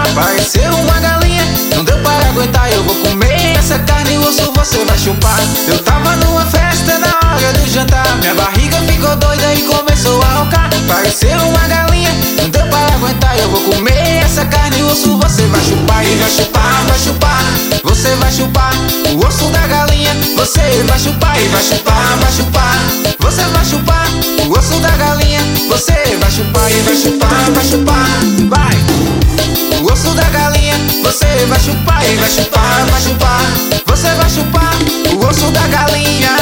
Pareceu uma galinha, não deu para aguentar. Eu vou comer essa carne e osso você vai chupar. Eu tava numa festa na hora do jantar, minha barriga ficou doida e começou a roncar. Pareceu uma galinha, não deu para aguentar. Eu vou comer essa carne e osso você vai chupar. E vai chupar, vai chupar, você vai chupar o osso da galinha. Você vai chupar e vai chupar, vai chupar, você vai chupar o osso da galinha. Você vai chupar e vai chupar, vai chupar, vai. O osso da galinha, você vai chupar e vai chupar, vai chupar, você vai chupar o osso da galinha.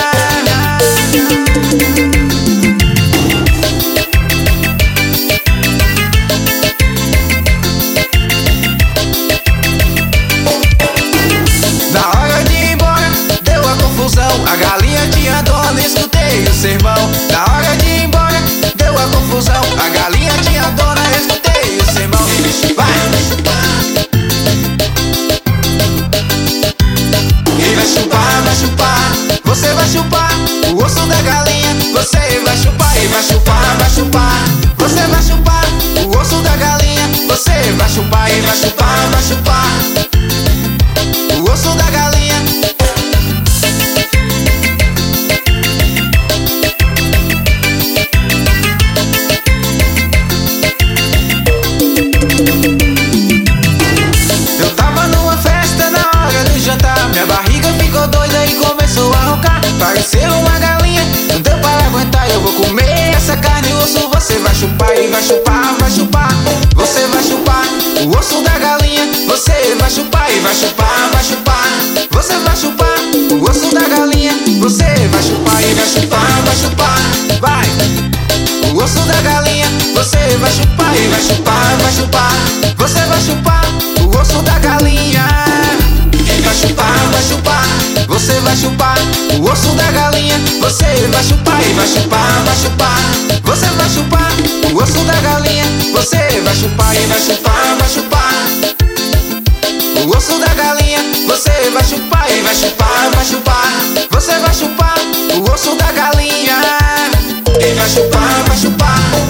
Na hora de ir embora, deu a confusão. A galinha tinha dono, escutei o sermão. Na hora de ir embora, deu a confusão. A galinha tinha dona, escutei o sermão. Vai! E vai chupar, vai chupar, você vai chupar o osso da galinha. Você vai chupar e vai chupar, vai chupar, você vai chupar o osso da galinha. Você vai chupar e vai chupar, vai chupar o osso da galinha. Eu tava numa festa na hora do jantar, minha barriga ficou doida e começou a roncar. Pareceu uma galinha, não deu para aguentar. Eu vou comer essa carne e osso você vai chupar e vai chupar, vai chupar, você vai chupar o osso da galinha. Você vai chupar e vai chupar, vai chupar, você vai chupar o osso da galinha. Você vai chupar e vai chupar, vai chupar, vai. O osso da galinha, você vai chupar e vai chupar, vai chupar, você vai chupar o osso da galinha. E vai chupar, vai chupar, você vai chupar o osso da galinha. Você vai chupar e vai chupar, vai chupar, você vai chupar o osso da galinha. Você vai chupar e vai chupar, vai chupar o osso da galinha. Você vai chupar e vai chupar, vai chupar, você vai chupar o osso da galinha. E vai chupar, vai chupar,